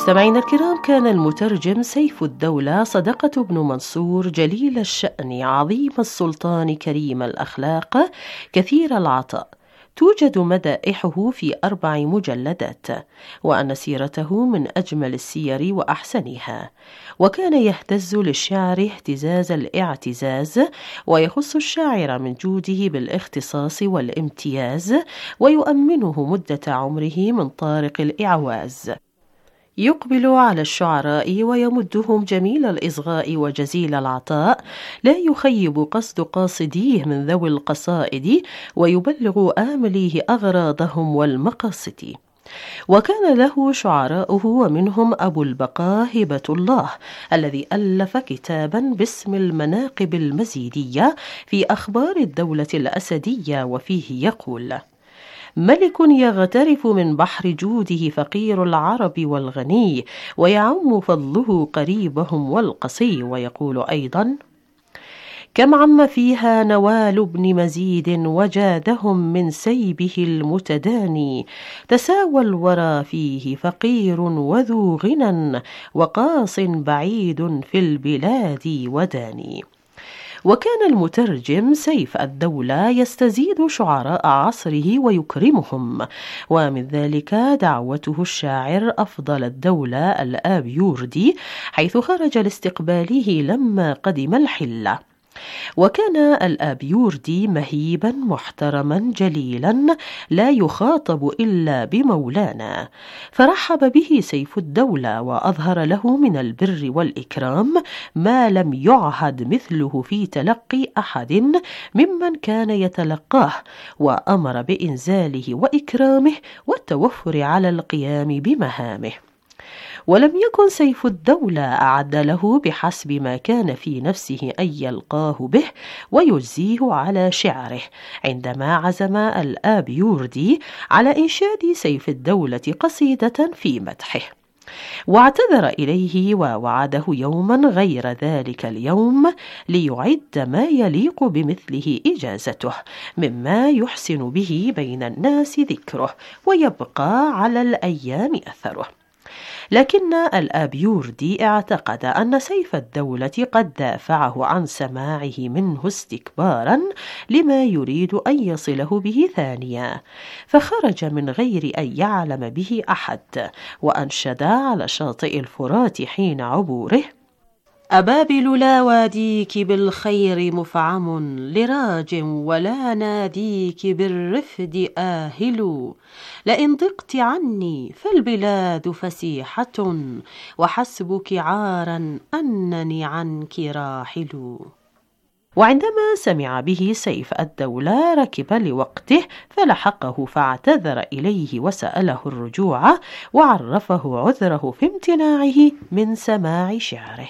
مستمعينا الكرام، كان المترجم سيف الدولة صدقة بن منصور جليل الشأن عظيم السلطان كريم الأخلاق كثير العطاء، توجد مدائحه في 4 مجلدات، وأن سيرته من أجمل السير وأحسنها، وكان يهتز للشعر اهتزاز الاعتزاز، ويخص الشاعر من جوده بالاختصاص والامتياز، ويؤمنه مدة عمره من طارق الإعواز. يقبل على الشعراء ويمدهم جميل الإصغاء وجزيل العطاء، لا يخيب قصد قاصديه من ذوي القصائد، ويبلغ آمليه أغراضهم والمقاصد. وكان له شعراؤه، ومنهم أبو البقاء هبة الله الذي ألف كتابا باسم المناقب المزيدية في أخبار الدولة الأسدية، وفيه يقول: ملك يغترف من بحر جوده فقير العرب والغني، ويعم فضله قريبهم والقصي. ويقول أيضا: كم عم فيها نوال بن مزيد وجادهم من سيبه المتداني، تساوى الورى فيه فقير وذو غنى، وقاص بعيد في البلاد وداني. وكان المترجم سيف الدولة يستزيد شعراء عصره ويكرمهم، ومن ذلك دعوته الشاعر أفضل الدولة الآبيوردي حيث خرج لاستقباله لما قدم الحلة. وكان الآبيوردي مهيبا محترما جليلا لا يخاطب إلا بمولانا، فرحب به سيف الدولة وأظهر له من البر والإكرام ما لم يعهد مثله في تلقي أحد ممن كان يتلقاه، وأمر بإنزاله وإكرامه والتوفر على القيام بمهامه. ولم يكن سيف الدولة أعد له بحسب ما كان في نفسه أن يلقاه به ويجزيه على شعره، عندما عزم الآبيوردي على إنشاد سيف الدولة قصيدة في مدحه، واعتذر إليه ووعده يوما غير ذلك اليوم ليعد ما يليق بمثله إجازته، مما يحسن به بين الناس ذكره ويبقى على الأيام أثره. لكن الآبيوردي اعتقد أن سيف الدولة قد دافعه عن سماعه منه استكبارا لما يريد أن يصله به ثانيا، فخرج من غير أن يعلم به أحد، وأنشد على شاطئ الفرات حين عبوره: أبابل لا واديك بالخير مفعم، لراج ولا ناديك بالرفد آهل، لئن ضقت عني فالبلاد فسيحة، وحسبك عارا أنني عنك راحل. وعندما سمع به سيف الدولة ركب لوقته فلحقه، فاعتذر إليه وسأله الرجوع، وعرفه عذره في امتناعه من سماع شعره.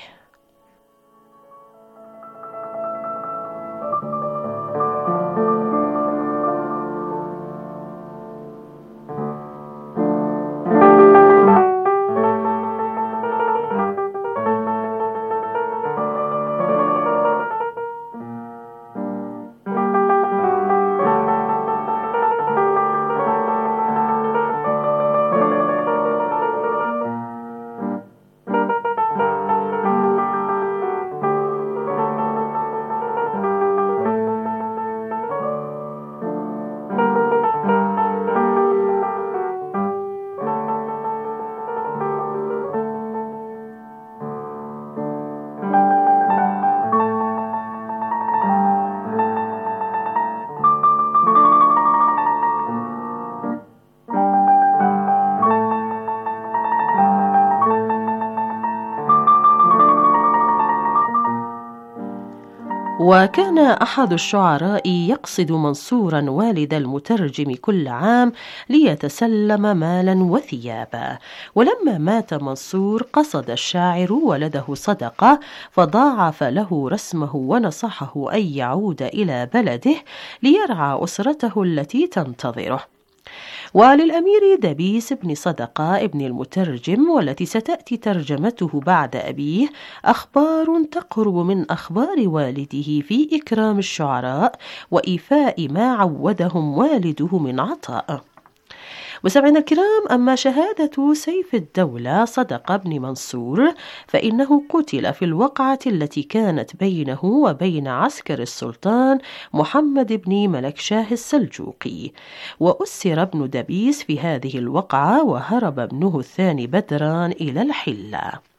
وكان أحد الشعراء يقصد منصورا والد المترجم كل عام ليتسلم مالا وثيابا، ولما مات منصور قصد الشاعر ولده صدقة فضاعف له رسمه ونصحه أن يعود إلى بلده ليرعى أسرته التي تنتظره. وللأمير دبيس بن صدقة ابن المترجم، والتي ستأتي ترجمته بعد أبيه، أخبار تقرب من أخبار والده في إكرام الشعراء وإيفاء ما عودهم والده من عطاء. مستمعينا الكرام، أما شهادة سيف الدولة صدقة بن منصور فإنه قتل في الوقعة التي كانت بينه وبين عسكر السلطان محمد بن ملكشاه السلجوقي، وأسر ابن دبيس في هذه الوقعة وهرب ابنه الثاني بدران إلى الحلة.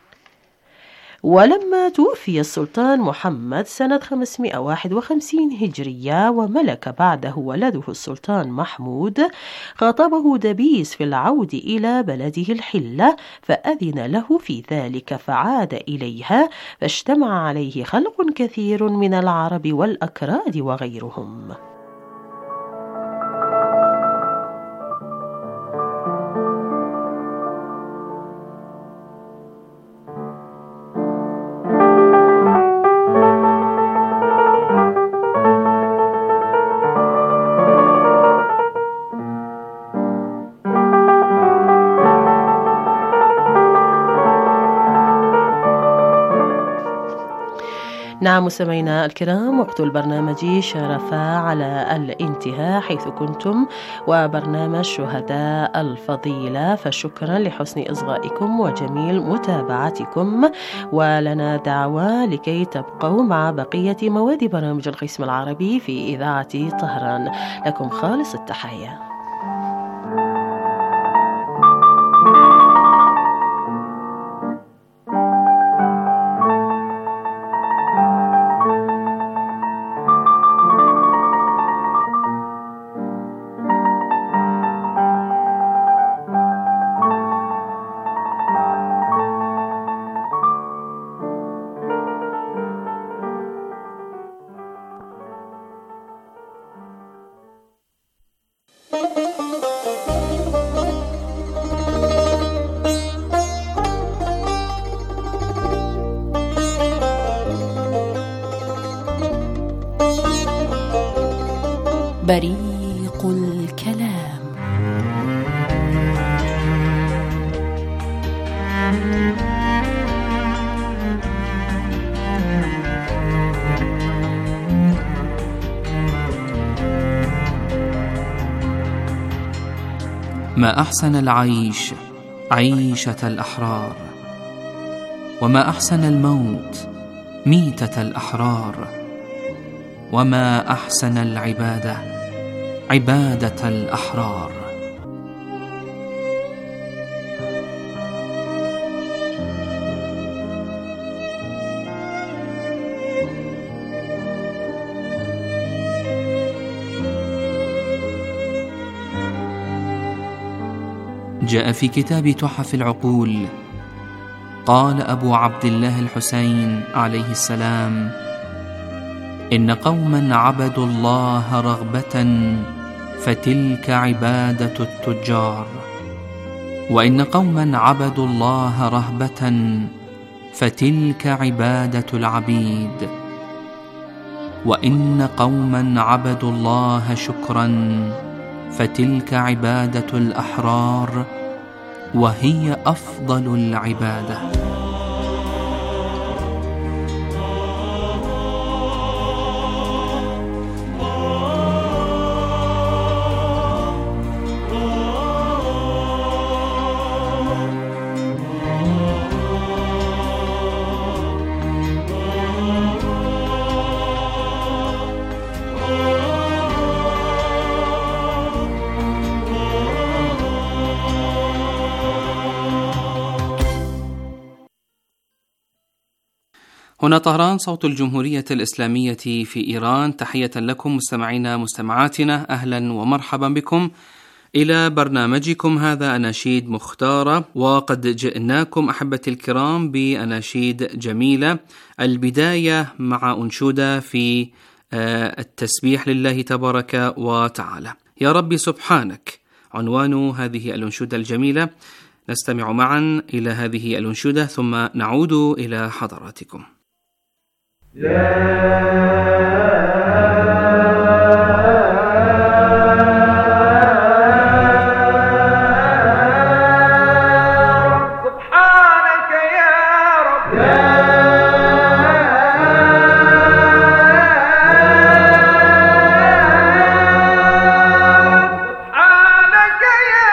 ولما توفي السلطان محمد سنة 551 هجرية وملك بعده ولده السلطان محمود، خاطبه دبيس في العود إلى بلده الحلة فأذن له في ذلك فعاد إليها، فاجتمع عليه خلق كثير من العرب والأكراد وغيرهم. نعم مستمعينا الكرام، وقت البرنامج شرف على الانتهاء حيث كنتم وبرنامج شهداء الفضيلة، فشكرا لحسن إصغائكم وجميل متابعتكم، ولنا دعوة لكي تبقوا مع بقية مواد برامج القسم العربي في إذاعة طهران. لكم خالص التحية. بريق الكلام. ما أحسن العيش عيشة الأحرار، وما أحسن الموت ميتة الأحرار، وما أحسن العبادة عبادة الأحرار. جاء في كتاب تحف العقول، قال أبو عبد الله الحسين عليه السلام: إن قوما عبدوا الله رغبة فتلك عبادة التجار، وإن قوما عبدوا الله رهبة فتلك عبادة العبيد، وإن قوما عبدوا الله شكرا فتلك عبادة الأحرار، وهي أفضل العبادة. هنا طهران، صوت الجمهورية الإسلامية في إيران. تحية لكم مستمعينا مستمعاتنا، أهلا ومرحبا بكم إلى برنامجكم هذا أناشيد مختارة. وقد جئناكم أحبتي الكرام بأناشيد جميلة. البداية مع أنشودة في التسبيح لله تبارك وتعالى. يا ربي سبحانك عنوان هذه الأنشودة الجميلة. نستمع معا إلى هذه الأنشودة ثم نعود إلى حضراتكم. سبحانك يا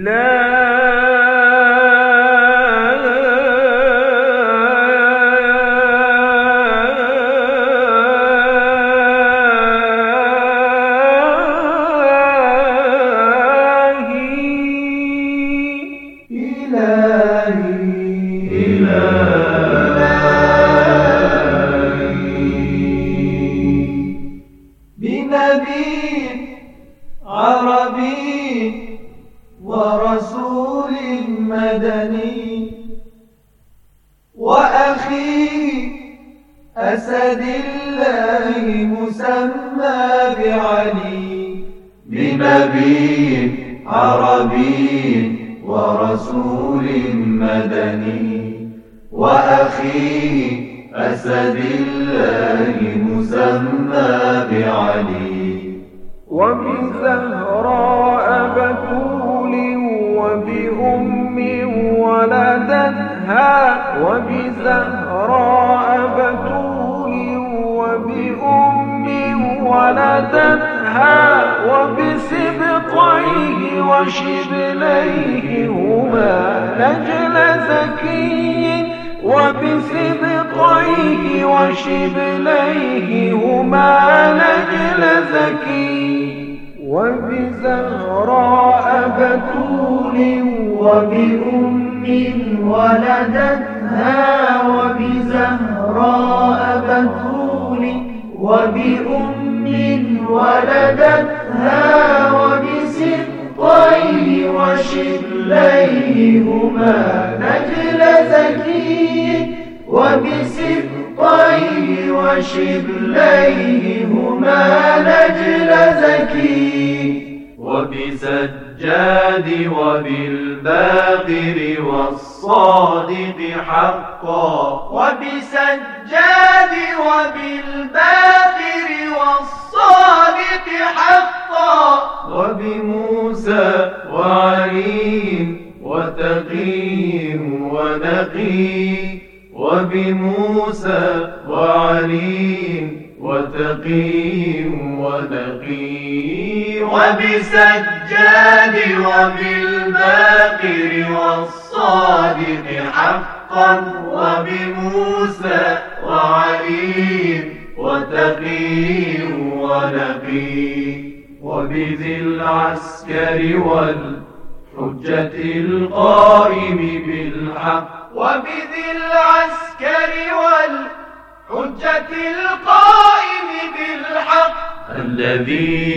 الذي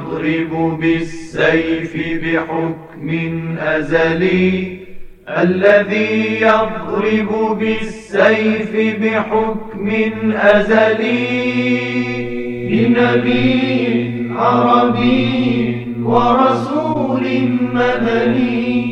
يضرب بالسيف بحكم أزلي الذي يضرب بالسيف بحكم أزلي لنبي عربي ورسول مدني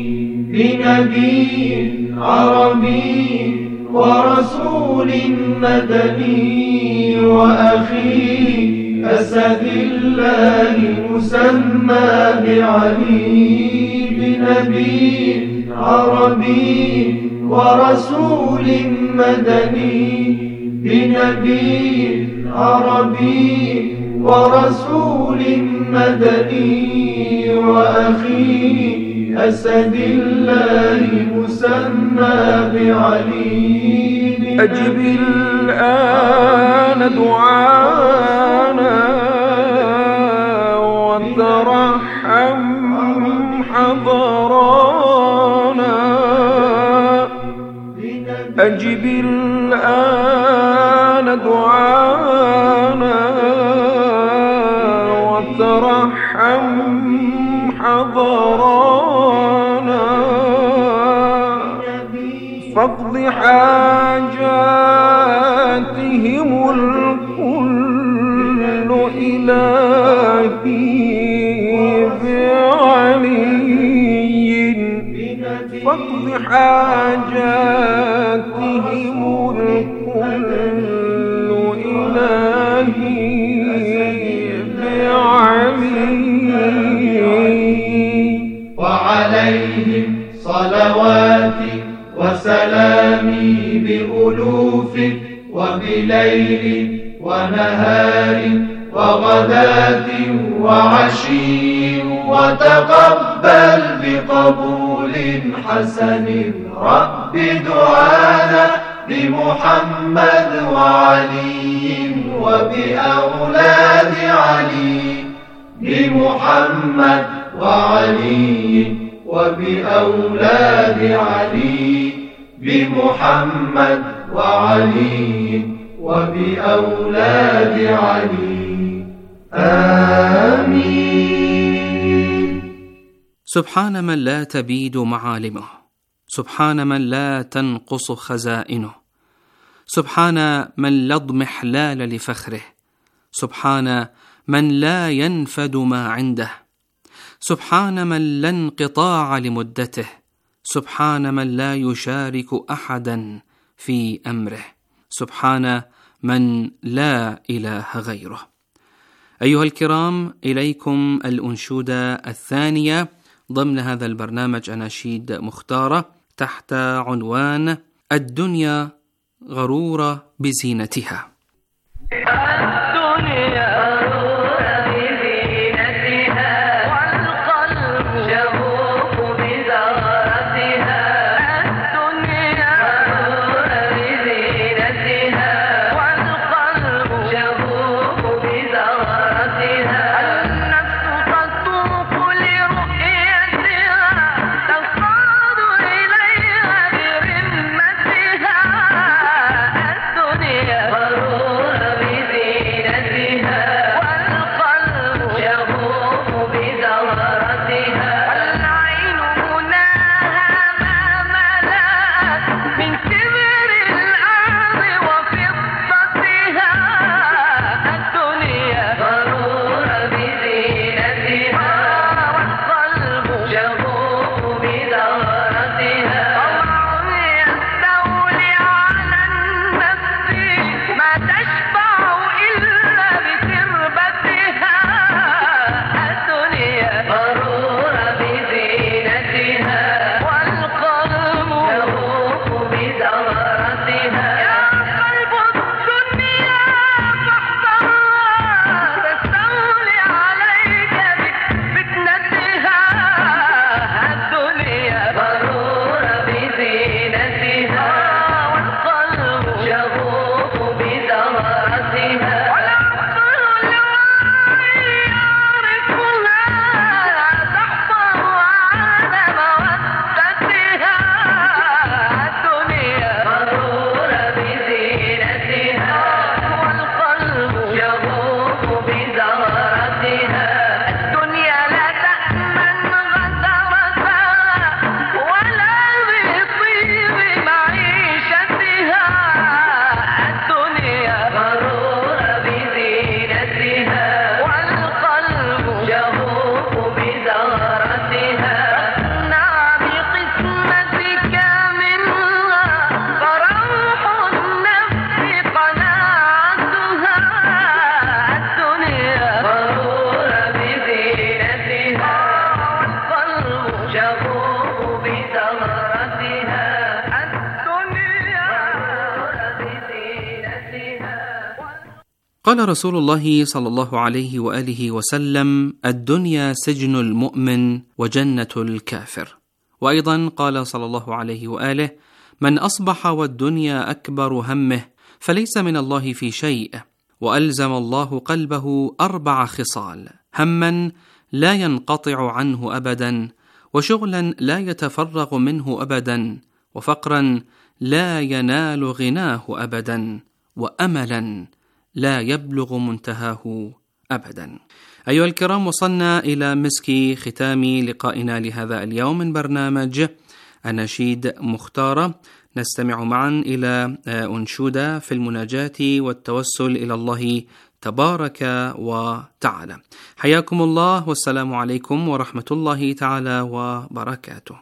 لنبي عربي ورسول مدني وأخي أسد الله مسمى بعلي بنبي عربي ورسول مدني بنبي عربي ورسول مدني وأخي أسد الله مسمى بعلي أجب الآن دعانا وترحم حضرانا أجب الآن دعانا وترحم حضرانا فاقض حاجاتهم الكل إلهي بعلي فاقض حاجاتهم الكل إلهي بعلي وعليهم صلواتي وسلامي بألوف وبليل ونهار وغداة وعشي وتقبل بقبول حسن رب دعانا بمحمد وعلي وبأولاد علي، بمحمد وعلي وبأولاد علي، بمحمد وعلي وبأولاد علي، آمين. سبحان من لا تبيد معالمه، سبحان من لا تنقص خزائنه، سبحان من لا اضمحلال لفخره، سبحان من لا ينفد ما عنده، سبحان من لا انقطاع لمدته، سبحان من لا يشارك أحدا في أمره، سبحان من لا إله غيره. أيها الكرام، إليكم الأنشودة الثانية ضمن هذا البرنامج أناشيد مختارة تحت عنوان الدنيا غرورة بزينتها. قال رسول الله صلى الله عليه وآله وسلم: الدنيا سجن المؤمن وجنة الكافر. وأيضا قال صلى الله عليه وآله: من أصبح والدنيا أكبر همه فليس من الله في شيء. وألزم الله قلبه 4 خصال: هما لا ينقطع عنه أبدا، وشغلا لا يتفرغ منه أبدا، وفقرا لا ينال غناه أبدا، وأملا لا يبلغ منتهاه أبدا. أيها الكرام، وصلنا إلى مسك ختام لقائنا لهذا اليوم من برنامج أناشيد مختارة. نستمع معا إلى أنشودة في المناجاة والتوسل إلى الله تبارك وتعالى. حياكم الله، والسلام عليكم ورحمة الله تعالى وبركاته.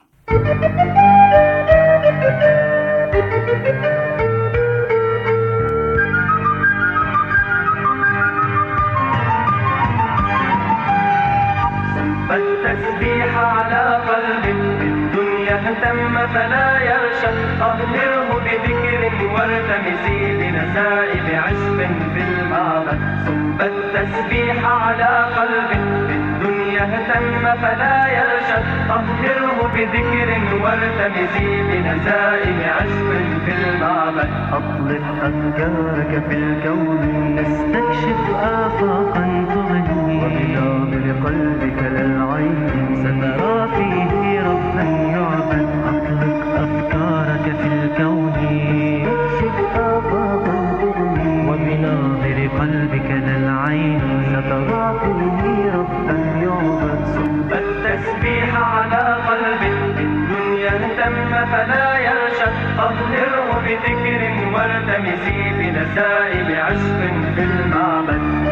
فالتسبيح على قلب بالدنيا اهتم فلا يغشى، طهره بذكر وارتمسي بنسائب عشق في المعبد. صب التسبيح على قلب بالدنيا يهتم فلا يرشد طهره بذكر وارتمسي بنسائم عشق في المعبد أطلق أفكارك في الكون نستكشف آفاقا تغني وبناظر قلبك للعين سترى فيه ربا يعبد أطلق أفكارك في الكون نستكشف آفاقا تغني وبناظر قلبك للعين سترى فيه ربا يعبد صب التسبيح على قلبك الدنيا اهتم فلا يرشد طهره بذكر وارتمسي بنسائم عشق في المعبد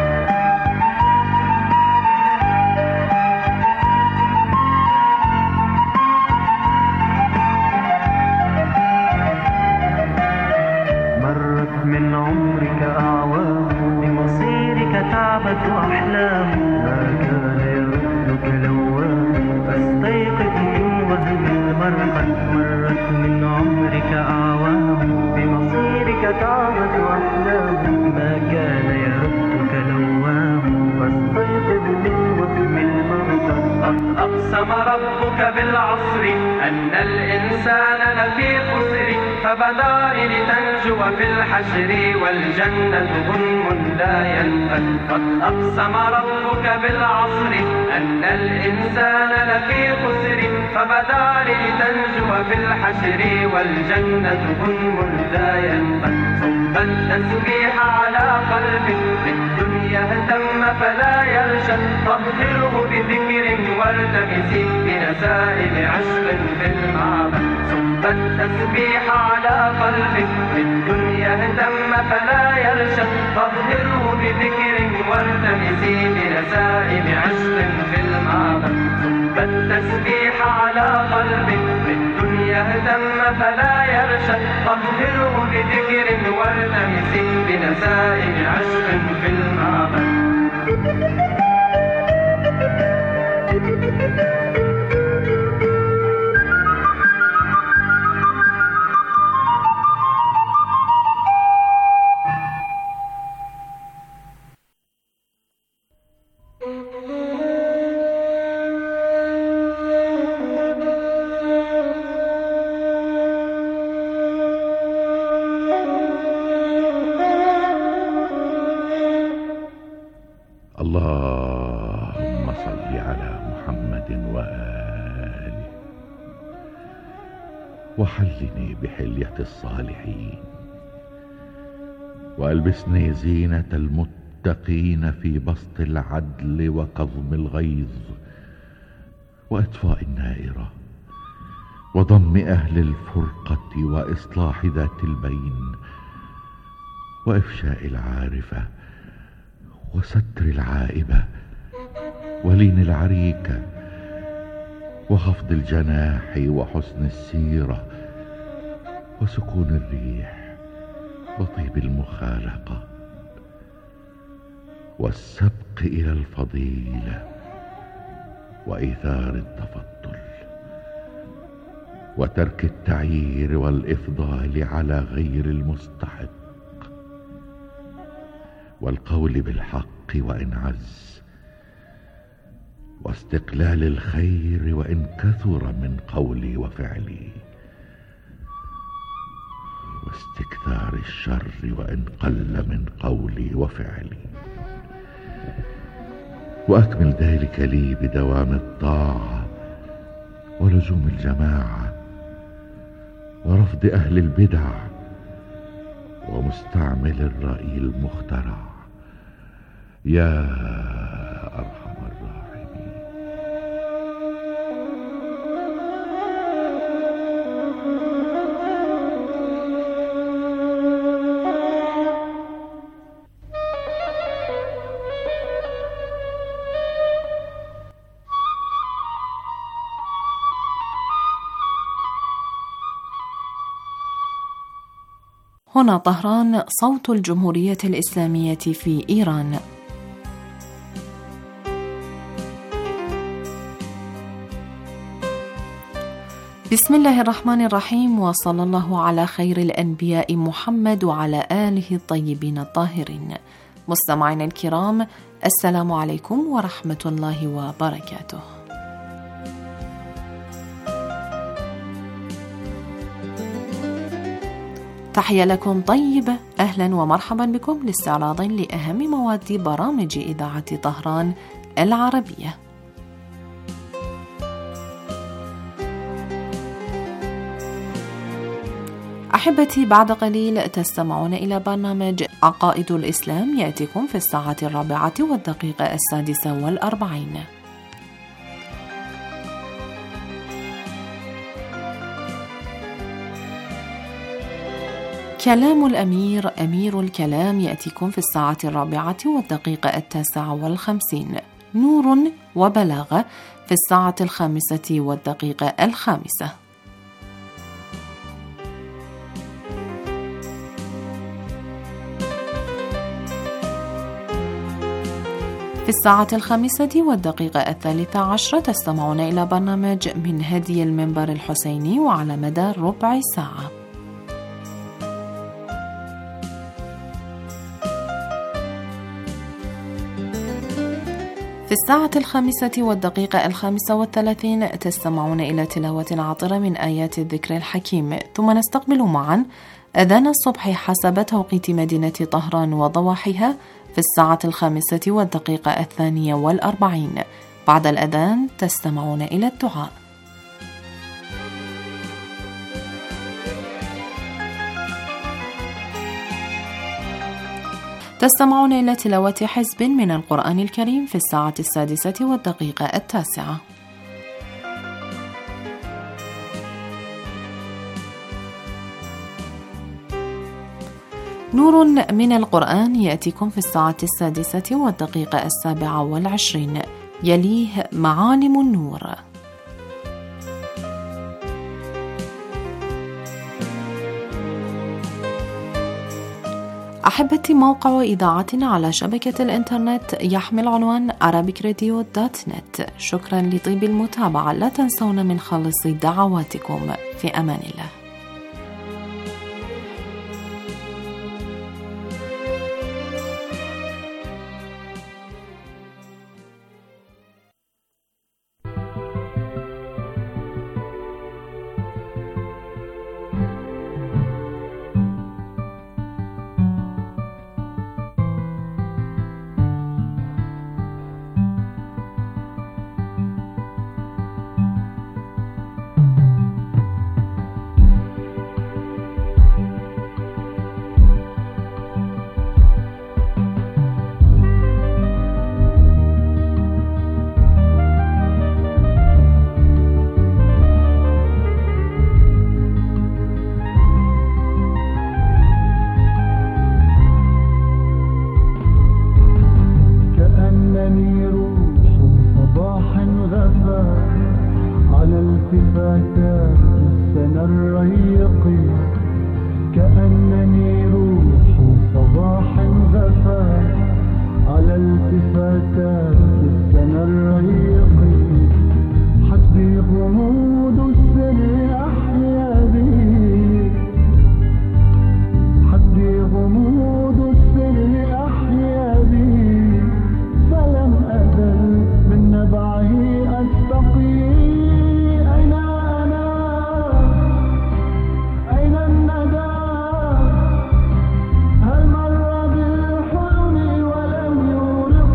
مرت من عمرك أعوام بمصيرك تعبت أحلام ما كان يردك لوام فاستيقظ من وهم المرقد مرت من عمرك أعوام بمصيرك تعبت أحلام ما كان يردك لوام فاستيقظ من وهم المرقد قد أقسم ربك بالعصر أن الإنسان لفي خسر فبدار لتنجو في الحشر والجنة غنم لا ينفد قد أقسم ربك بالعصر أن الإنسان لفي خسر فبدار لتنجو في الحشر والجنة غنم لا ينفد صب التسبيح على قلبك الدنيا اهتم فلا يرشد طهره بذكر وارتمسي بنسائم عشق في المعبد صب التسبيح على قلبك الدنيا اهتم فلا يرشد طهره بذكر وارتمسي بنسائم عشق في المعبد صب التسبيح على قلبك الدنيا اهتم فلا يرشد طهره بذكر وارتمسي بنسائم عشق في المعبد اللهم صل على محمد وآله وحلني بحلية الصالحين وألبسني زينة المتقين في بسط العدل وكظم الغيظ وإطفاء النائرة وضم أهل الفرقة وإصلاح ذات البين وإفشاء العارفة وستر العائبة ولين العريكة وخفض الجناح وحسن السيرة وسكون الريح وطيب المخالقة والسبق إلى الفضيلة وإيثار التفضل وترك التعيير والإفضال على غير المستحق والقول بالحق وإن عز واستقلال الخير وإن كثر من قولي وفعلي واستكثار الشر وإن قل من قولي وفعلي وأكمل ذلك لي بدوام الطاعة ولزوم الجماعة ورفض أهل البدع ومستعمل الرأي المخترع يا أرحم الراحمين. هنا طهران، صوت الجمهورية الإسلامية في إيران. بسم الله الرحمن الرحيم، وصلى الله على خير الأنبياء محمد وعلى آله الطيبين الطاهرين. مستمعينا الكرام، السلام عليكم ورحمة الله وبركاته. تحية لكم طيبة، أهلا ومرحبا بكم لاستعراض لأهم مواد برامج إذاعة طهران العربية. أحبتي، بعد قليل تستمعون إلى برنامج عقائد الإسلام يأتيكم في الساعة 4:46. كلام الأمير أمير الكلام يأتيكم في الساعة 4:59. نور وبلاغة في الساعة 5:05. في الساعة 5:13 تستمعون إلى برنامج من هدي المنبر الحسيني وعلى مدار ربع ساعة. في الساعة 5:35 تستمعون إلى تلاوة عطرة من آيات الذكر الحكيم، ثم نستقبل معا أذان الصبح حسب توقيت مدينة طهران وضواحيها في الساعة 5:42. بعد الأذان تستمعون إلى الدعاء. تستمعون إلى تلاوة حزب من القرآن الكريم في الساعة 6:09. نور من القرآن يأتيكم في الساعة 6:27. يليه معالم النور. أحبتي، موقع إذاعتنا على شبكة الإنترنت يحمل عنوان arabicradio.net. شكرا لطيب المتابعة، لا تنسون من خالص دعواتكم. في أمان الله.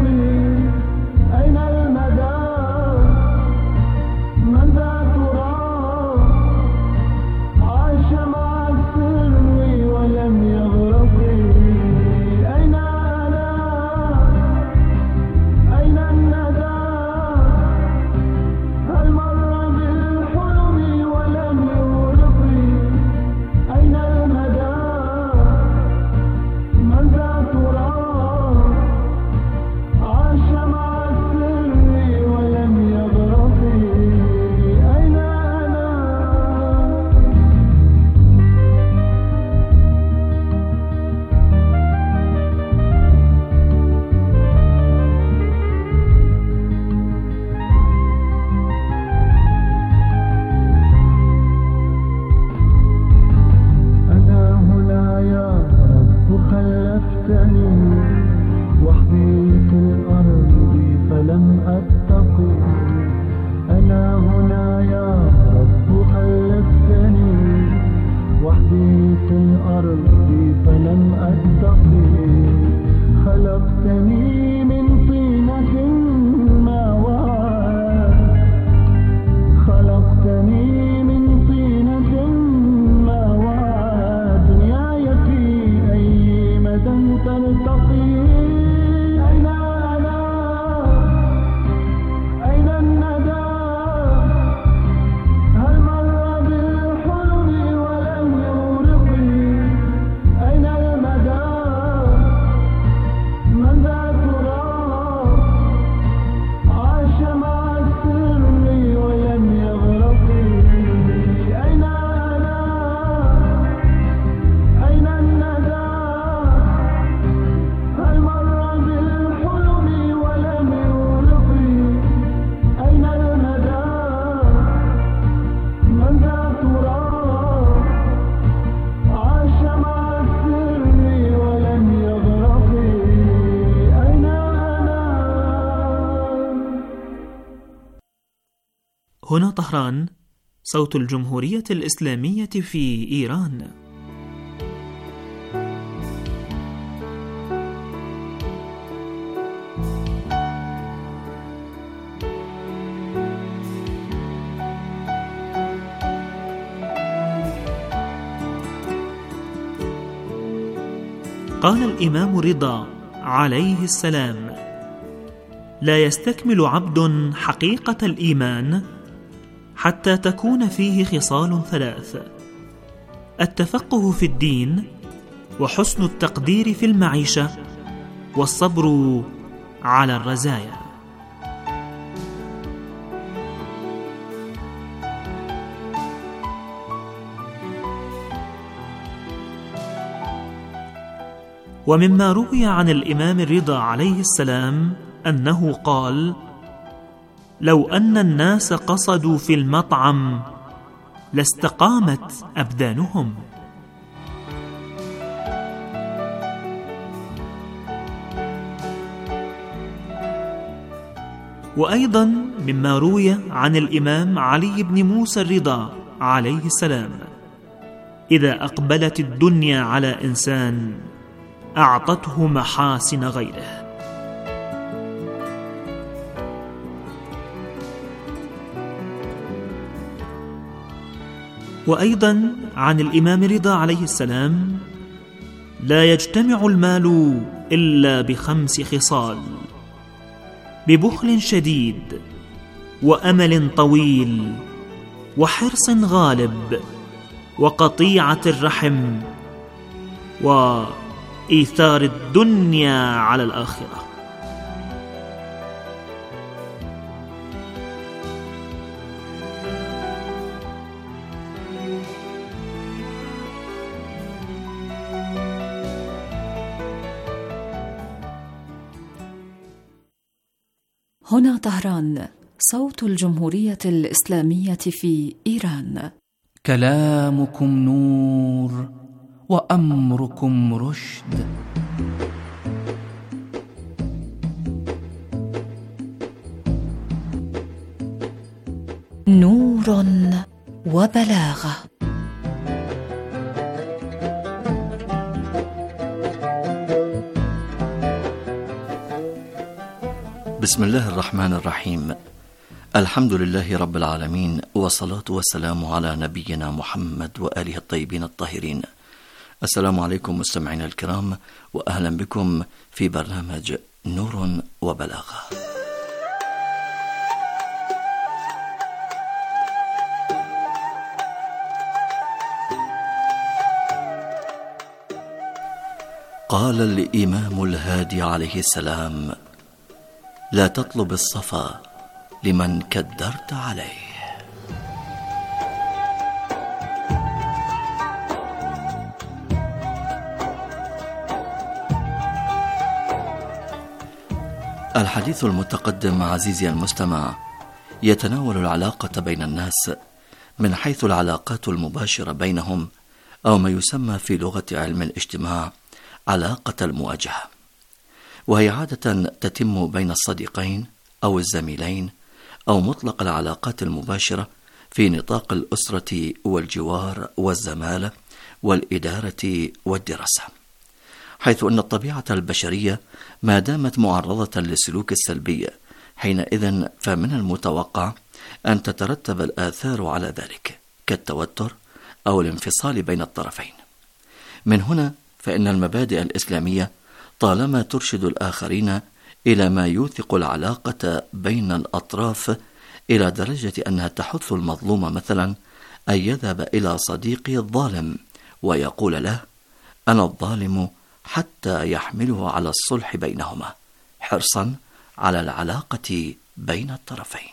من ذا ترى هنا طهران، صوت الجمهورية الإسلامية في إيران. قال الإمام رضا عليه السلام: لا يستكمل عبد حقيقة الإيمان حتى تكون فيه خصال ثلاث: التفقه في الدين، وحسن التقدير في المعيشة، والصبر على الرزايا. ومما روي عن الإمام الرضا عليه السلام أنه قال: لو أن الناس قصدوا في المطعم لاستقامت أبدانهم. وأيضا مما روي عن الإمام علي بن موسى الرضا عليه السلام: إذا أقبلت الدنيا على إنسان أعطته محاسن غيره. وأيضا عن الإمام رضا عليه السلام: لا يجتمع المال إلا ب5 خصال: ببخل شديد، وأمل طويل، وحرص غالب، وقطيعة الرحم، وإيثار الدنيا على الآخرة. هنا طهران، صوت الجمهورية الإسلامية في إيران. كلامكم نور وأمركم رشد. نور وبلاغة. بسم الله الرحمن الرحيم. الحمد لله رب العالمين، والصلاة والسلام على نبينا محمد وآله الطيبين الطاهرين. السلام عليكم مستمعينا الكرام، وأهلا بكم في برنامج نور وبلاغة. قال الإمام الهادي عليه السلام: لا تطلب الصفا لمن كدرت عليه. الحديث المتقدم عزيزي المستمع يتناول العلاقة بين الناس من حيث العلاقات المباشرة بينهم، أو ما يسمى في لغة علم الاجتماع علاقة المواجهة، وهي عادة تتم بين الصديقين أو الزميلين، أو مطلق العلاقات المباشرة في نطاق الأسرة والجوار والزمالة والإدارة والدراسة، حيث أن الطبيعة البشرية ما دامت معرضة للسلوك السلبي، حينئذ فمن المتوقع أن تترتب الآثار على ذلك كالتوتر أو الانفصال بين الطرفين. من هنا فإن المبادئ الإسلامية طالما ترشد الآخرين إلى ما يوثق العلاقة بين الأطراف، إلى درجة أنها تحث المظلوم مثلا أن يذهب إلى صديقه الظالم ويقول له: أنا الظالم، حتى يحمله على الصلح بينهما، حرصا على العلاقة بين الطرفين.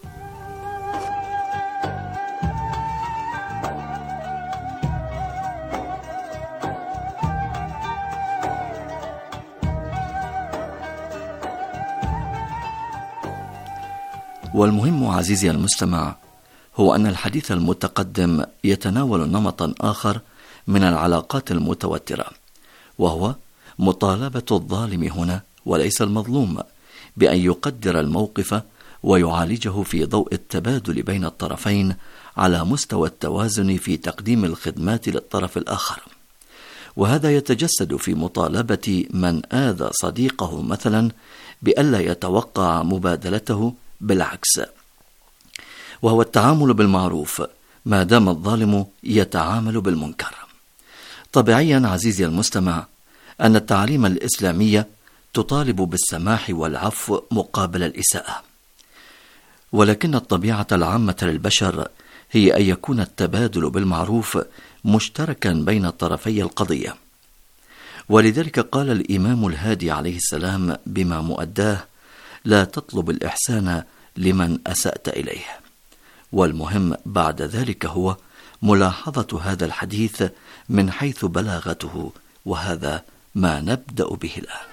والمهم عزيزي المستمع هو أن الحديث المتقدم يتناول نمطا آخر من العلاقات المتوترة، وهو مطالبة الظالم هنا وليس المظلوم بأن يقدر الموقف ويعالجه في ضوء التبادل بين الطرفين على مستوى التوازن في تقديم الخدمات للطرف الآخر. وهذا يتجسد في مطالبة من آذى صديقه مثلا بألا يتوقع مبادلته، بالعكس، وهو التعامل بالمعروف ما دام الظالم يتعامل بالمنكر. طبيعيا عزيزي المستمع أن التعاليم الإسلامية تطالب بالسماح والعفو مقابل الإساءة، ولكن الطبيعة العامة للبشر هي أن يكون التبادل بالمعروف مشتركا بين طرفي القضية. ولذلك قال الإمام الهادي عليه السلام بما مؤداه: لا تطلب الإحسان لمن أسأت إليه. والمهم بعد ذلك هو ملاحظة هذا الحديث من حيث بلاغته، وهذا ما نبدأ به الآن.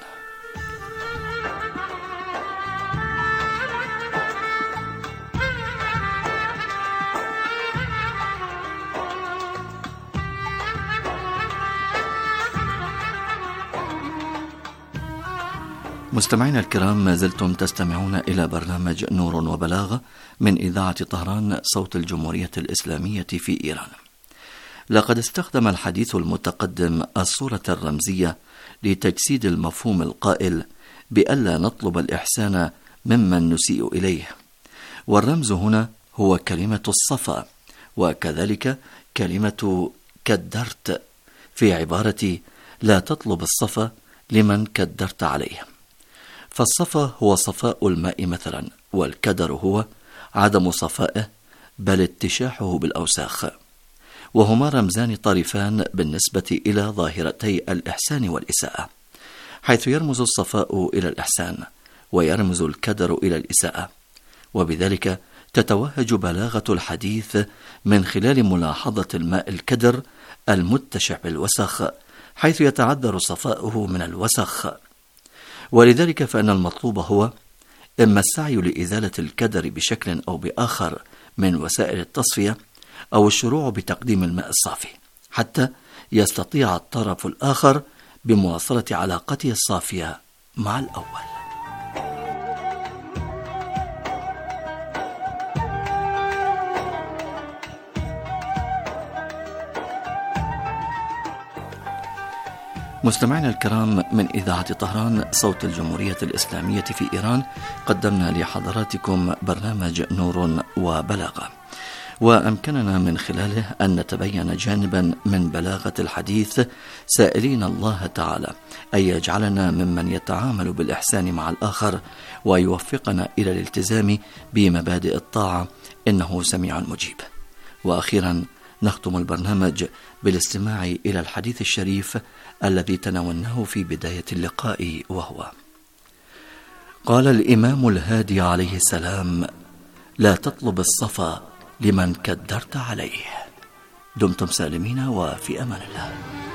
مستمعينا الكرام، ما زلتم تستمعون إلى برنامج نور وبلاغة من إذاعة طهران صوت الجمهورية الإسلامية في إيران. لقد استخدم الحديث المتقدم الصورة الرمزية لتجسيد المفهوم القائل بألا نطلب الإحسان ممن نسيء إليه، والرمز هنا هو كلمة الصفا، وكذلك كلمة كدرت في عبارة لا تطلب الصفا لمن كدرت عليه. فالصفا هو صفاء الماء مثلا، والكدر هو عدم صفائه بل اتشاحه بالأوساخ، وهما رمزان طرفان بالنسبة إلى ظاهرتي الإحسان والإساءة، حيث يرمز الصفاء إلى الإحسان ويرمز الكدر إلى الإساءة. وبذلك تتوهج بلاغة الحديث من خلال ملاحظة الماء الكدر المتشع بالوسخ، حيث يتعذر صفاؤه من الوسخ. ولذلك فإن المطلوب هو إما السعي لإزالة الكدر بشكل أو بآخر من وسائل التصفية، أو الشروع بتقديم الماء الصافي حتى يستطيع الطرف الآخر بمواصلة علاقته الصافية مع الأول. مستمعينا الكرام، من إذاعة طهران صوت الجمهورية الإسلامية في إيران قدمنا لحضراتكم برنامج نور وبلاغة، وأمكننا من خلاله أن نتبين جانبا من بلاغة الحديث، سائلين الله تعالى أن يجعلنا ممن يتعامل بالإحسان مع الآخر، ويوفقنا إلى الالتزام بمبادئ الطاعة، إنه سميع مجيب. وأخيرا نختم البرنامج بالاستماع إلى الحديث الشريف الذي تناولناه في بداية اللقاء، وهو: قال الإمام الهادي عليه السلام: لا تطلب الصفا لمن كدرت عليه. دمتم سالمين وفي أمان الله.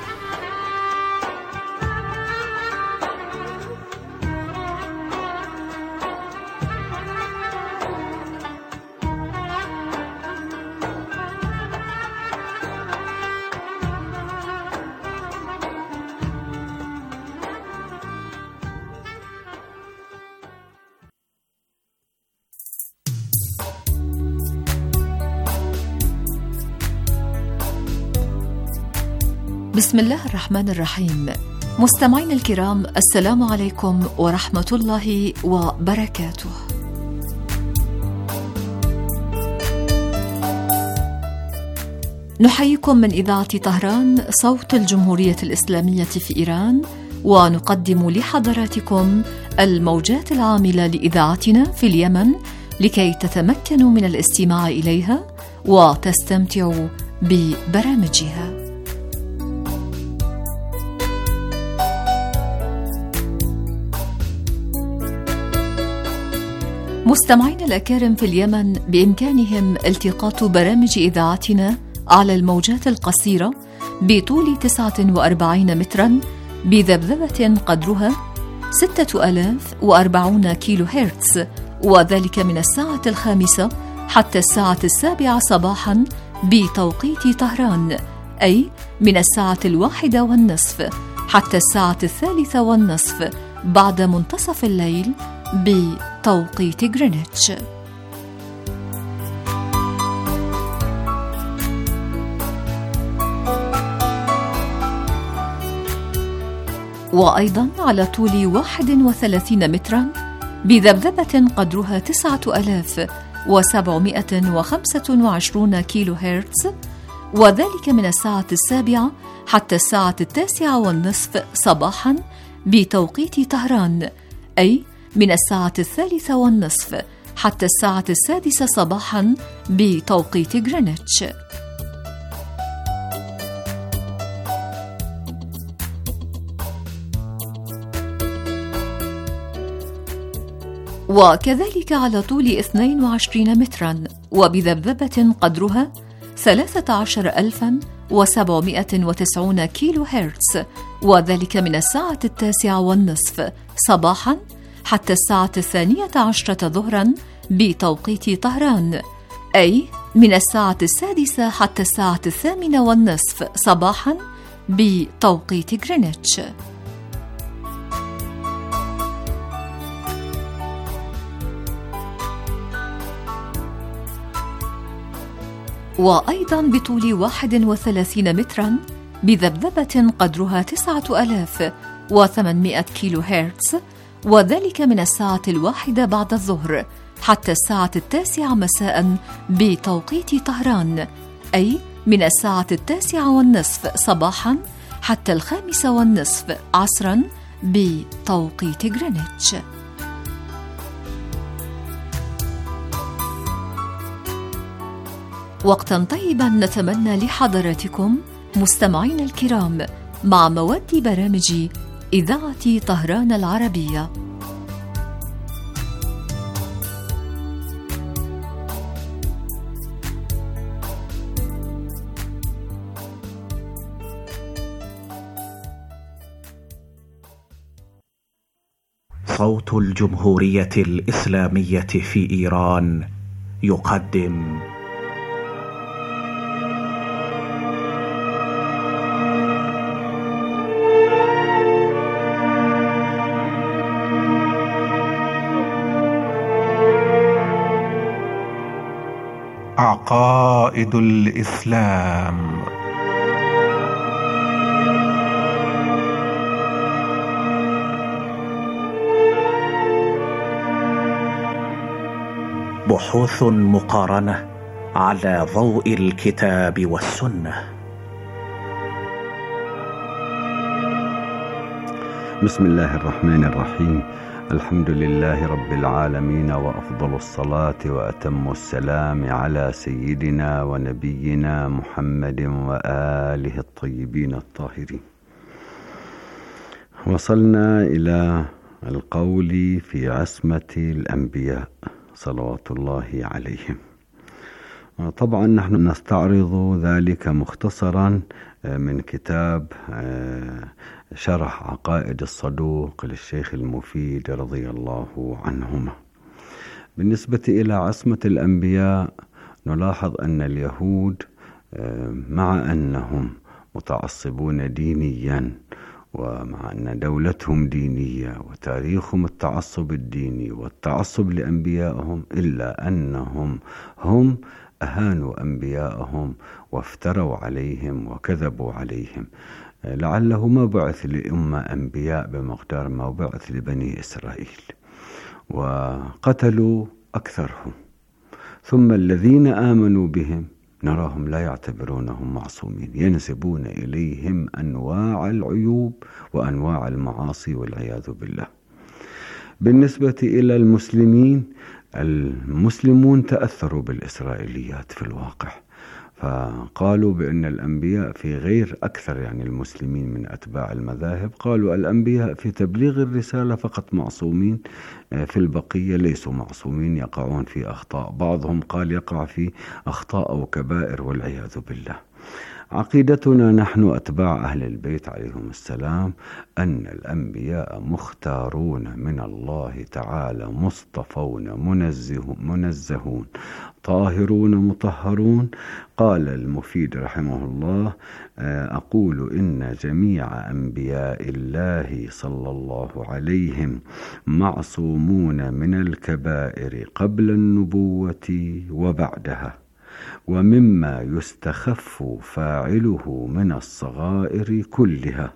بسم الله الرحمن الرحيم. مستمعين الكرام، السلام عليكم ورحمة الله وبركاته. نحييكم من إذاعة طهران صوت الجمهورية الإسلامية في إيران، ونقدم لحضراتكم الموجات العاملة لإذاعتنا في اليمن لكي تتمكنوا من الاستماع إليها وتستمتعوا ببرامجها. مستمعينا الأكارم في اليمن، بإمكانهم التقاط برامج إذاعتنا على الموجات القصيرة بطول 49 مترا بذبذبة قدرها 6040 كيلو هرتز، وذلك من الساعة 5 حتى الساعة 7 صباحا بتوقيت طهران، أي من الساعة 1:30 حتى الساعة 3:30 بعد منتصف الليل بتوقيت غرينتش. وأيضا على طول 31 مترا بذبذبة قدرها 9725 كيلو هرتز، وذلك من الساعة 7 حتى الساعة 9:30 صباحا بتوقيت طهران، أي من الساعة 3:30 حتى الساعة 6 صباحا بتوقيت غرينتش. وكذلك على طول 22 مترا وبذبذبة قدرها 13790 كيلو هرتز، وذلك من الساعة 9:30 صباحا حتى الساعة 12 ظهرا بتوقيت طهران، أي من الساعة 6 حتى الساعة 8:30 صباحا بتوقيت غرينتش. وأيضا بطول 31 مترا بذبذبة قدرها 9800 كيلو هرتز، وذلك من الساعة 1 بعد الظهر حتى الساعة 9 مساء بتوقيت طهران، أي من الساعة 9:30 صباحا حتى 5:30 عصرا بتوقيت غرينتش. وقتا طيبا نتمنى لحضراتكم مستمعين الكرام مع مواد برامج إذاعة طهران العربية. صوت الجمهورية الإسلامية في إيران يقدم عقائد الإسلام. بحوث مقارنة على ضوء الكتاب والسنة. بسم الله الرحمن الرحيم. الحمد لله رب العالمين، وأفضل الصلاة وأتم السلام على سيدنا ونبينا محمد وآله الطيبين الطاهرين. وصلنا إلى القول في عصمة الأنبياء صلوات الله عليهم. طبعا نحن نستعرض ذلك مختصرا من كتاب شرح عقائد الصدوق للشيخ المفيد رضي الله عنهما. بالنسبة إلى عصمة الأنبياء نلاحظ أن اليهود مع أنهم متعصبون دينيا، ومع أن دولتهم دينية وتاريخهم التعصب الديني والتعصب لأنبيائهم، إلا أنهم هم أهانوا أنبيائهم وافتروا عليهم وكذبوا عليهم، لعله ما بعث لأمة أنبياء بمقدار ما بعث لبني إسرائيل، وقتلوا أكثرهم. ثم الذين آمنوا بهم نراهم لا يعتبرونهم معصومين، ينسبون إليهم أنواع العيوب وأنواع المعاصي والعياذ بالله. بالنسبة إلى المسلمين، المسلمون تأثروا بالإسرائيليات في الواقع، فقالوا بأن الأنبياء في غير أكثر يعني المسلمين من أتباع المذاهب قالوا الأنبياء في تبليغ الرسالة فقط معصومين، في البقية ليسوا معصومين، يقعون في أخطاء، بعضهم قال يقع في أخطاء أو كبائر والعياذ بالله. عقيدتنا نحن أتباع أهل البيت عليهم السلام أن الأنبياء مختارون من الله تعالى، مصطفون منزهون طاهرون مطهرون، قال المفيد رحمه الله: أقول إن جميع أنبياء الله صلى الله عليهم معصومون من الكبائر قبل النبوة وبعدها، ومما يستخف فاعله من الصغائر كلها.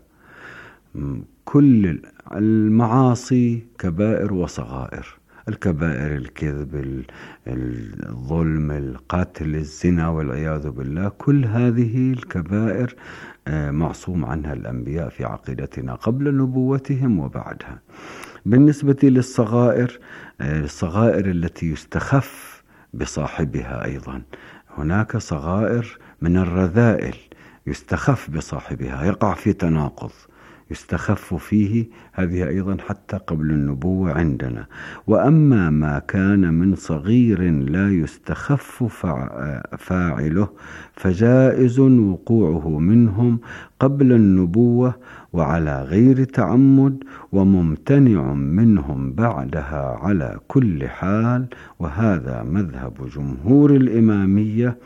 كل المعاصي كبائر وصغائر. الكبائر الكذب، الظلم، القتل، الزنا والعياذ بالله، كل هذه الكبائر معصوم عنها الأنبياء في عقيدتنا قبل نبوتهم وبعدها. بالنسبة للصغائر، الصغائر التي يستخف بصاحبها أيضا، هناك صغائر من الرذائل يستخف بصاحبها، يقع في تناقض يستخف فيه، هذه أيضا حتى قبل النبوة عندنا. وأما ما كان من صغير لا يستخف فاعله فجائز وقوعه منهم قبل النبوة وعلى غير تعمد، وممتنع منهم بعدها على كل حال. وهذا مذهب جمهور الإمامية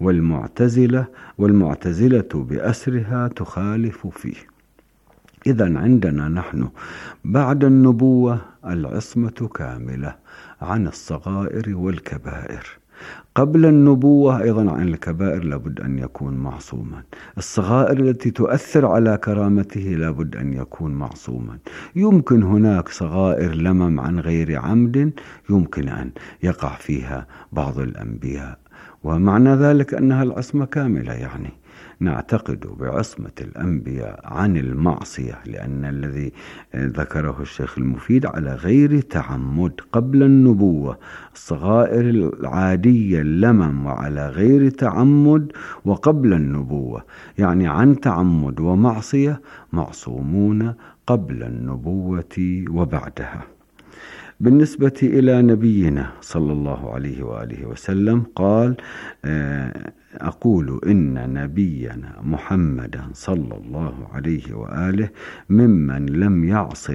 والمعتزلة بأسرها تخالف فيه. إذن عندنا نحن بعد النبوة العصمة كاملة عن الصغائر والكبائر. قبل النبوة أيضا عن الكبائر لابد أن يكون معصوما. الصغائر التي تؤثر على كرامته لابد أن يكون معصوما. يمكن هناك صغائر لمم عن غير عمد يمكن أن يقع فيها بعض الأنبياء، ومعنى ذلك أنها العصمة كاملة، يعني نعتقد بعصمة الأنبياء عن المعصية، لأن الذي ذكره الشيخ المفيد على غير تعمد قبل النبوة، الصغائر العادية اللمم وعلى غير تعمد وقبل النبوة، يعني عن تعمد ومعصية معصومون قبل النبوة وبعدها. بالنسبة إلى نبينا صلى الله عليه وآله وسلم قال: أقول إن نبينا محمدا صلى الله عليه وآله ممن لم يعص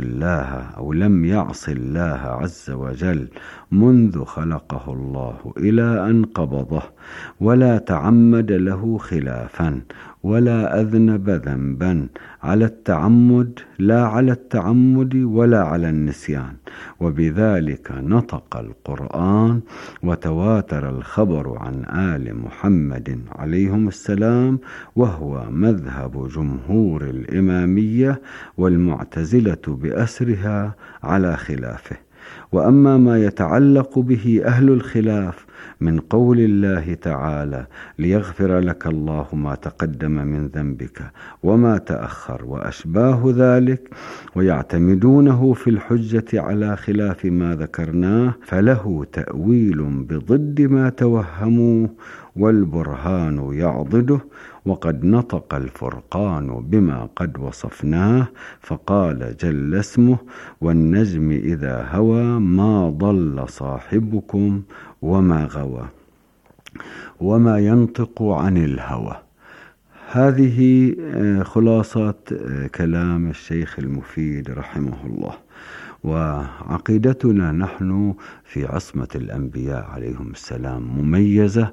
الله عز وجل منذ خلقه الله إلى أن قبضه، ولا تعمد له خلافا، ولا أذنب ذنبا على التعمد لا على التعمد ولا على النسيان. وبذلك نطق القرآن وتواتر الخبر عن آل محمد عليهم السلام، وهو مذهب جمهور الإمامية والمعتزلة بأسرها على خلافه. وأما ما يتعلق به أهل الخلاف من قول الله تعالى: ليغفر لك الله ما تقدم من ذنبك وما تأخر وأشباه ذلك، ويعتمدونه في الحجة على خلاف ما ذكرناه، فله تأويل بضد ما توهموه، والبرهان يعضده. وقد نطق الفرقان بما قد وصفناه، فقال جل اسمه: والنجم إذا هوى ما ضل صاحبكم وما غوى، وما ينطق عن الهوى. هذه خلاصة كلام الشيخ المفيد رحمه الله. وعقيدتنا نحن في عصمة الأنبياء عليهم السلام مميزة،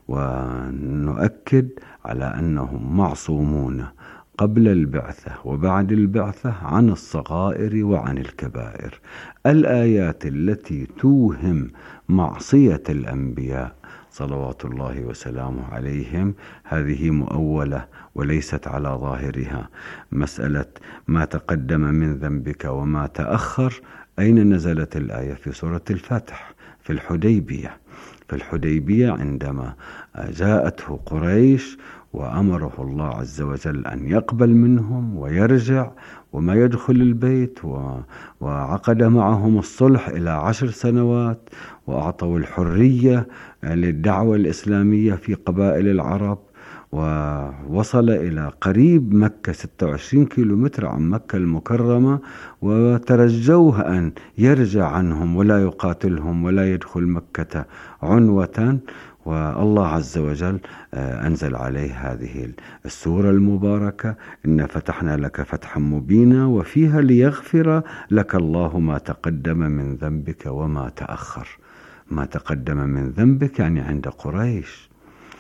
ونؤكد على أنهم معصومون قبل البعثة وبعد البعثة عن الصغائر وعن الكبائر. الآيات التي توهم معصية الأنبياء صلوات الله وسلامه عليهم هذه مؤولة وليست على ظاهرها. مسألة ما تقدم من ذنبك وما تأخر، أين نزلت الآية؟ في سورة الفتح في الحديبية عندما جاءته قريش وأمره الله عز وجل أن يقبل منهم ويرجع وما يدخل البيت، وعقد معهم الصلح إلى 10 سنوات، وأعطوا الحرية للدعوة الإسلامية في قبائل العرب، ووصل إلى قريب مكة 26 كيلومتر عن مكة المكرمة، وترجوه أن يرجع عنهم ولا يقاتلهم ولا يدخل مكة عنوة. والله عز وجل أنزل عليه هذه السورة المباركة: إن فتحنا لك فتحا مبينا، وفيها ليغفر لك الله ما تقدم من ذنبك وما تأخر. ما تقدم من ذنبك يعني عند قريش،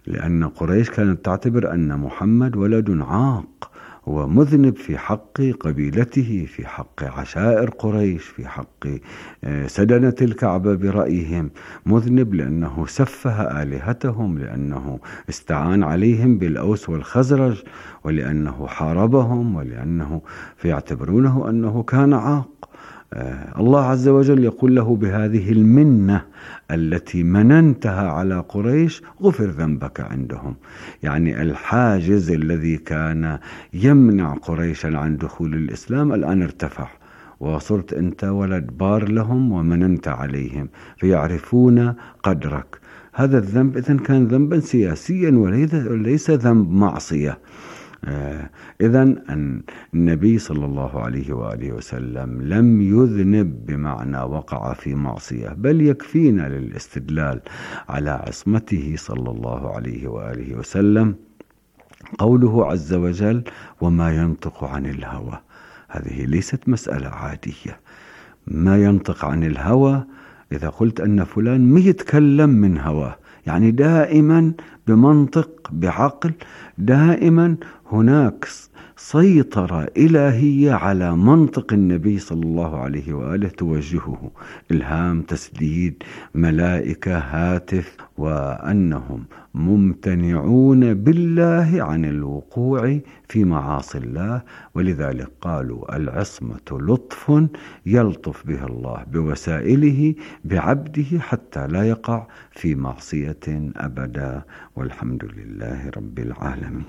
لأن قريش كانت تعتبر أن محمد ولد عاق ومذنب في حق قبيلته، في حق عشائر قريش، في حق سدنة الكعبة برأيهم، مذنب لأنه سفه آلهتهم، لأنه استعان عليهم بالأوس والخزرج، ولأنه حاربهم، ولأنه فيعتبرونه أنه كان عاق. الله عز وجل يقول له بهذه المنة التي مننتها على قريش غفر ذنبك عندهم. يعني الحاجز الذي كان يمنع قريشا عن دخول الإسلام الآن ارتفع، وصرت أنت ولد بار لهم ومننت عليهم فيعرفون قدرك. هذا الذنب إذن كان ذنبا سياسيا وليس ذنب معصية. إذن النبي صلى الله عليه وآله وسلم لم يذنب بمعنى وقع في معصية، بل يكفينا للاستدلال على عصمته صلى الله عليه وآله وسلم قوله عز وجل وما ينطق عن الهوى. هذه ليست مسألة عادية. ما ينطق عن الهوى، إذا قلت أن فلان ما يتكلم من هواه، يعني دائما بمنطق بعقل، دائما هناك سيطرة إلهية على منطق النبي صلى الله عليه وآله توجهه، إلهام، تسديد، ملائكة، هاتف، وأنهم ممتنعون بالله عن الوقوع في معاصي الله. ولذلك قالوا العصمة لطف يلطف به الله بوسائله بعبده حتى لا يقع في معصية أبدا. والحمد لله رب العالمين.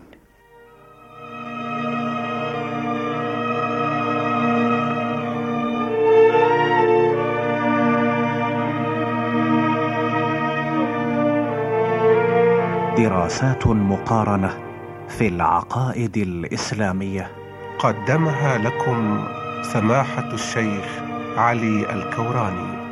دراسات مقارنة في العقائد الإسلامية قدمها لكم سماحة الشيخ علي الكوراني.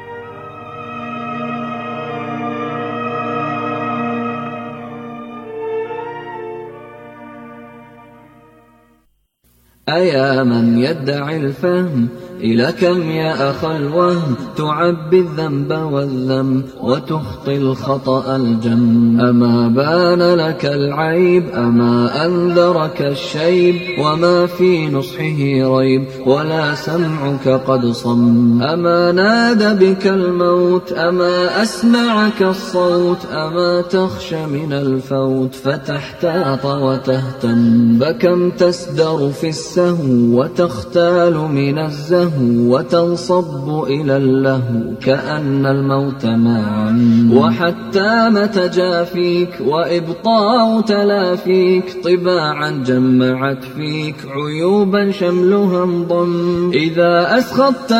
أيا من يدعي الفهم إلى كم يا أخ الوهم تعبي الذنب والذم وتخطي الخطأ الجم. أما بان لك العيب أما أنذرك الشيب وما في نصحه ريب ولا سمعك قد صم. أما نادى بك الموت أما أسمعك الصوت أما تخشى من الفوت فتحتاط وتهتم. فكم تسدر في السهو وتختال من الزهو وتنصب إلى اللهو كأن الموت معا. وحتى متى جافيك وإبطاء تلافيك طباعا جمعت فيك عيوبا شملها انضم. إذا أسخطت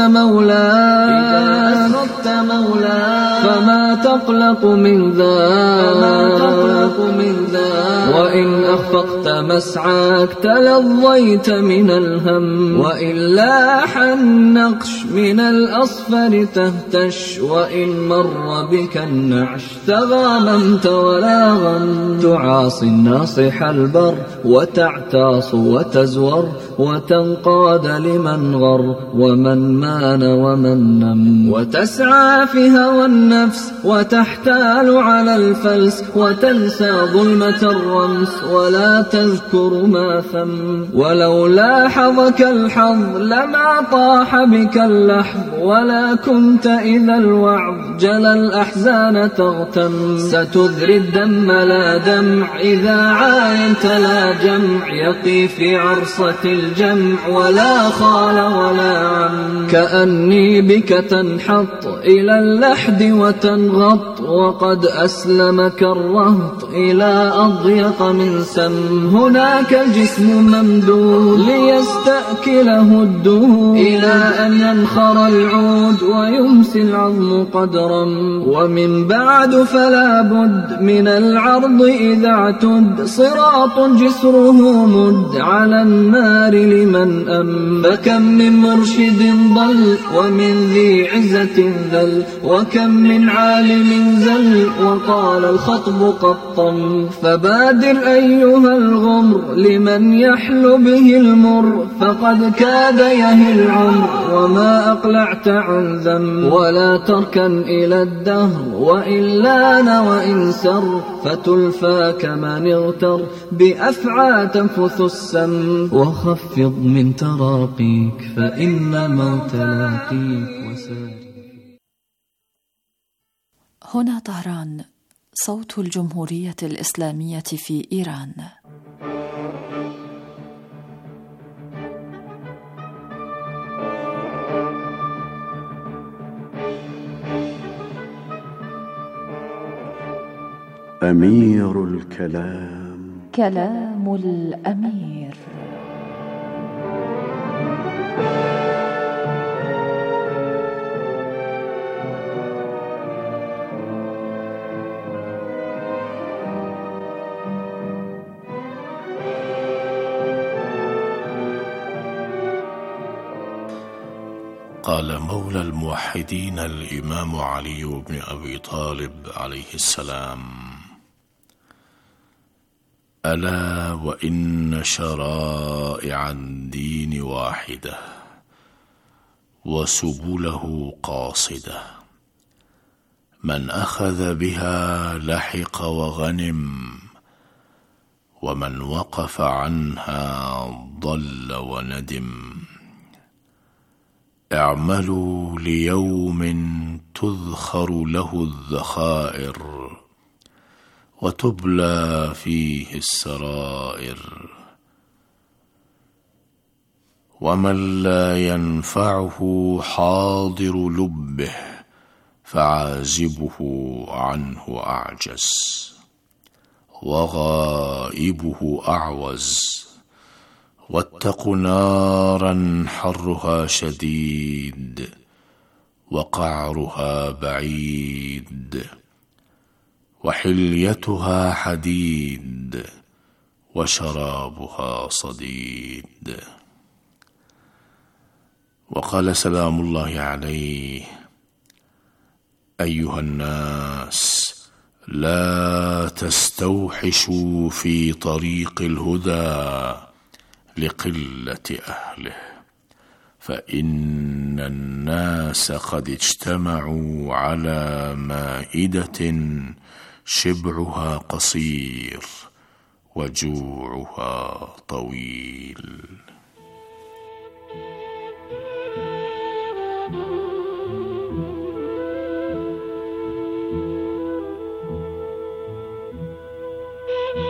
مولاك فما تقلق من ذاك وإن أخفقت مسعاك تلظيت من الهم. وإلا النقش من الأصفر تهتش وإن مر بك النعش تغاممت ولا غم. تعاصي الناصح البر وتعتاص وتزور وتنقاد لمن غر ومن مان ومن نم. وتسعى في هوى النفس وتحتال على الفلس وتنسى ظلمة الرمس ولا تذكر ما ثم. ولو لاحظك الحظ لما طاح بك اللحظ ولا كنت إذا الوعظ جلى الأحزان تغتم. ستذري الدم لا دمع إذا عاينت لا جمع يقي في عرصة الجمع ولا خال ولا عم. كأني بك تنحط إلى اللحد وتنغط وقد أسلمك الرهط إلى أضيق من سم. هناك الجسم ممدود ليستأكله الدود إلى أن ينخر العود ويمسي العظم قدرا. ومن بعد فلا بد من العرض إذا اعتد صراط جسره مد على النار لمن أم. فكم من مرشد ضل ومن ذي عزة ذل، وكم من عالم زل وقال الخطب قد طم. فبادر أيها الغمر لمن يحلو به المر، فقد كاد يهي العمر وما أقلعت عن ذنب. ولا تركن إلى الدهر وإلا وإن سر، فتلفى كمن اغتر بأفعى تنفث السم. وخفض من تراقيك فإنما تلاقيك وساري. هنا طهران، صوت الجمهورية الإسلامية في إيران. أمير الكلام، كلام الأمير. قال مولى الموحدين الإمام علي بن أبي طالب عليه السلام: ألا وإن شرائع الدين واحدة وسبله قاصدة، من أخذ بها لحق وغنم، ومن وقف عنها ضل وندم. اعملوا ليوم تذخر له الذخائر، وتبلى فيه السرائر. ومن لا ينفعه حاضر لبه، فعازبه عنه أعجز، وغائبه أعوز. واتقوا نارا حرها شديد، وقعرها بعيد، وحليتها حديد، وشرابها صديد. وقال سلام الله عليه: أيها الناس، لا تستوحشوا في طريق الهدى لقلة أهله، فإن الناس قد اجتمعوا على مائدة شبعها قصير وجوعها طويل.